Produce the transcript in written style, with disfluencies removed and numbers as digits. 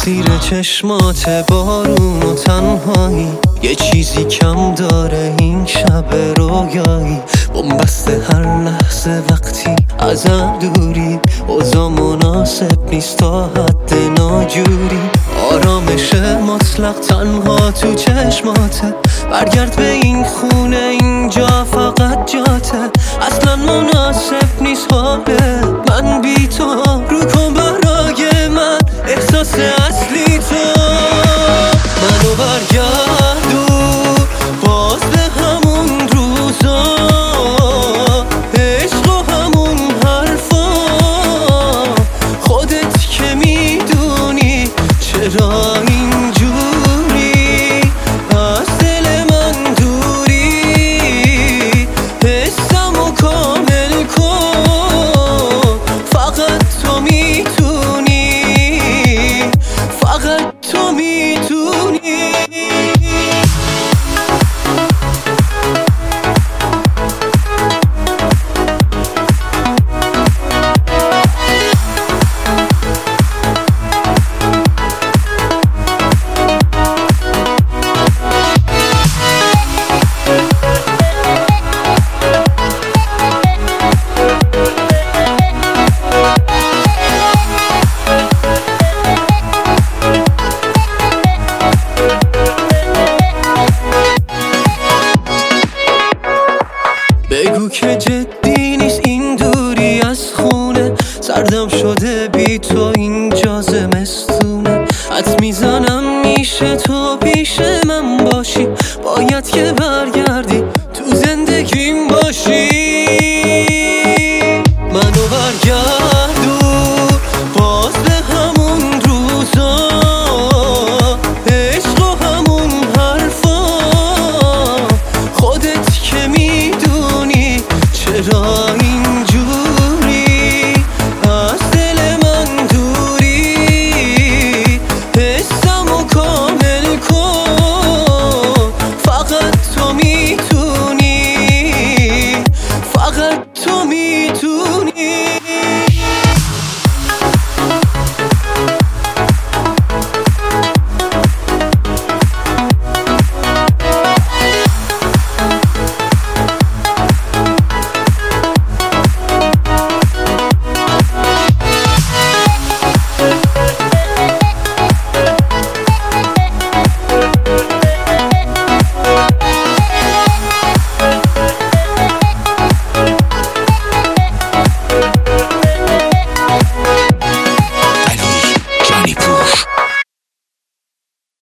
زیر چشمات بارون و تنهایی یه چیزی کم داره این شب رویایی. بنبسته هر لحظه وقتی ازم دوری، اوضاع مناسب نیست تا حد ناجوری. آرامش مطلق تنها تو چشماته، برگرد به این خونه اینجا فقط جاته. اصلا مناسب نیست حاله من بی تو، رو کن برای من احساس اصلی تو. منو برگردون باز به همون روزا، عشق و همون حرفا. خودت که میدونی چرا اینجوری از دل من دوری. حسمو کامل کن، فقط تو میتونی، فقط تو میتونی. بگو که جدی نیست این دوری از خونه، سردم شده بی تو اینجا